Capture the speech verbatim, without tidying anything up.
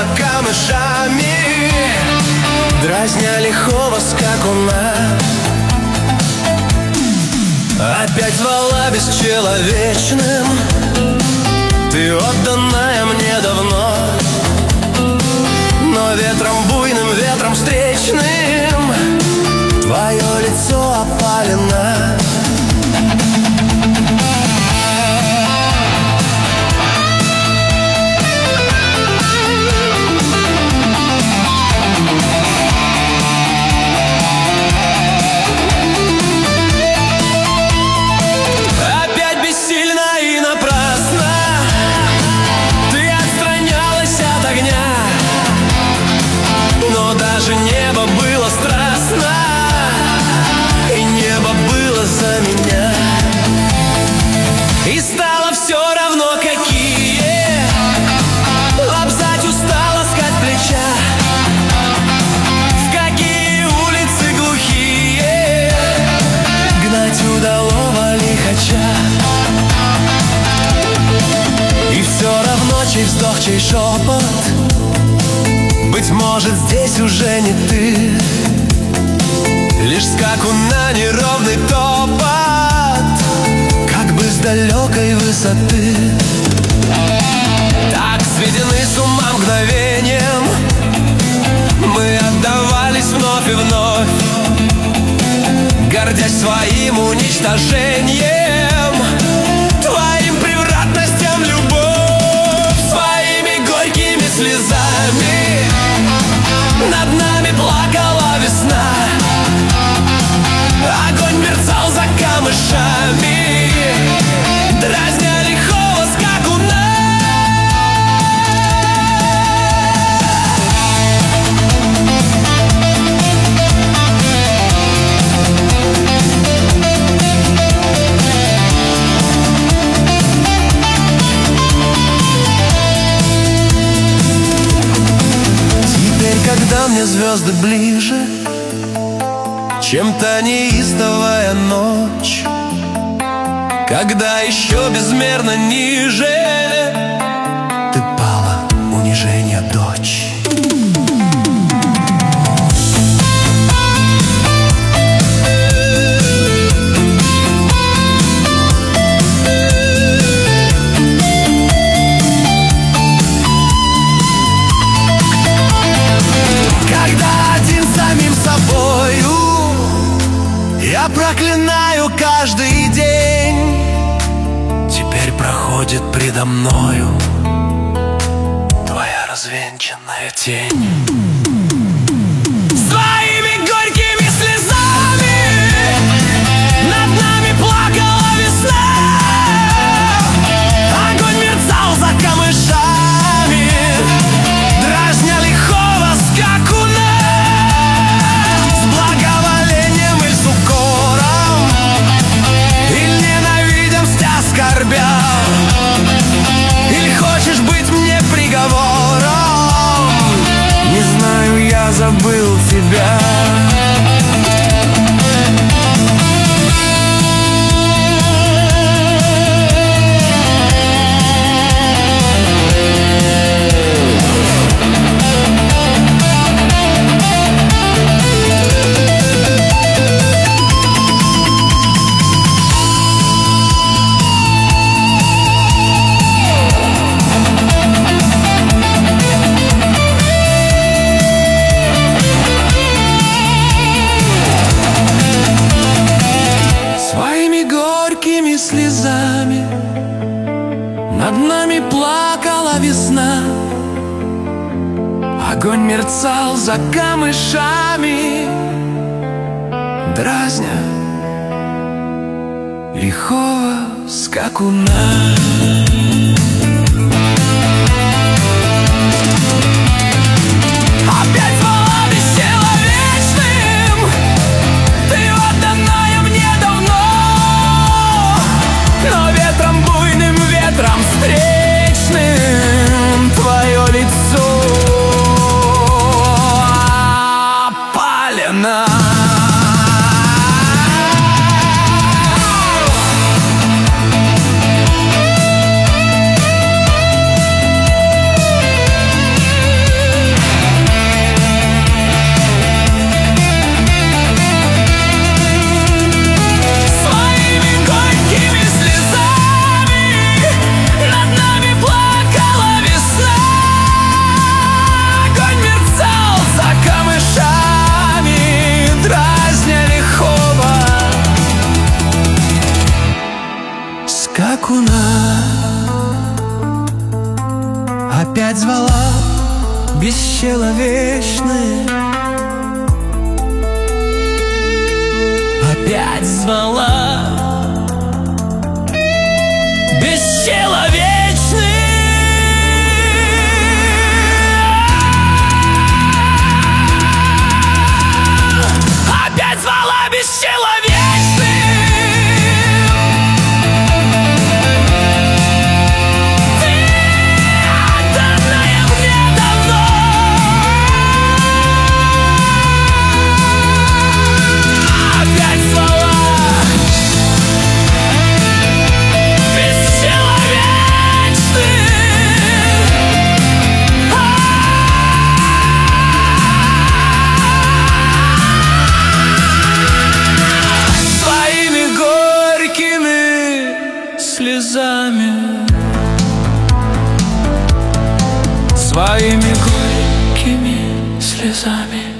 за камышами, дразня лихого скакуна. Опять звала бесчеловечным, ты отданная мне давно, но ветром буйным, ветром встречным твое лицо опалено. Небо было страстно, и небо было за меня. И стало все равно какие, лобзать устала скать плеча, в какие улицы глухие гнать удалого лихача. И все равно чей вздох, чей шепот, быть может, здесь уже не ты, лишь скакуна неровный топот, как бы с далекой высоты. Так сведены с ума мгновением, мы отдавались вновь и вновь, гордясь своим уничтожением, твоим превратностям любовь. Своими горькими слезами над нами плакала весна, огонь мерцал за камышами, дразня лихого скакуна. Когда мне звезды ближе, чем та неистовая ночь, когда еще безмерно ниже ты пала, унижение дочь. Я проклинаю каждый день, теперь проходит предо мною твоя развенчанная тень. Своими горькими слезами над нами плакала весна, огонь мерцал за камышами, дразня лихого скакуна. Или хочешь быть мне приговором? Не знаю, я забыл тебя. Слезами над нами плакала весна, огонь мерцал за камышами, дразня лихого скакуна. Опять звала бесчеловечным, ты отданная мне давно, но ветром буйным, ветром встречным твое лицо опалено. бесчеловечны. Опять звала бесчеловечны. Опять звала бесчеловечны. Ты отданная мне давно. Опять звала бесчеловечны. Своими горькими слезами, своими горькими слезами.